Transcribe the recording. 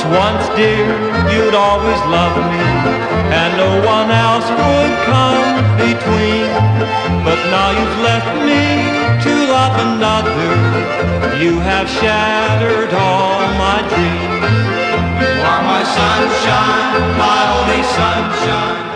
once, dear, you'd always love me, and no one else would come between. But now you've left me to love another. You have shattered all my dreams. You are my sunshine, my only sunshine.